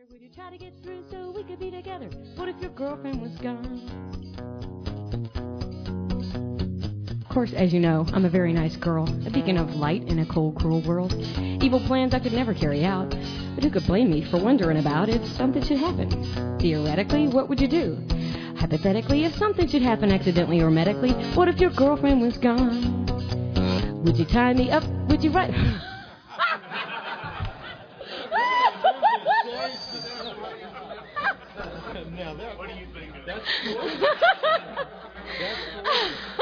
Would you try to get through so we could be together? What if your girlfriend was gone? Of course, as you know, I'm a very nice girl, a beacon of light in a cold, cruel world. Evil plans I could never carry out, but who could blame me for wondering about if something should happen? Theoretically, what would you do? Hypothetically, if something should happen accidentally or medically, what if your girlfriend was gone? Would you tie me up? Would you write... Now, what do you think? That's cool. That's cool.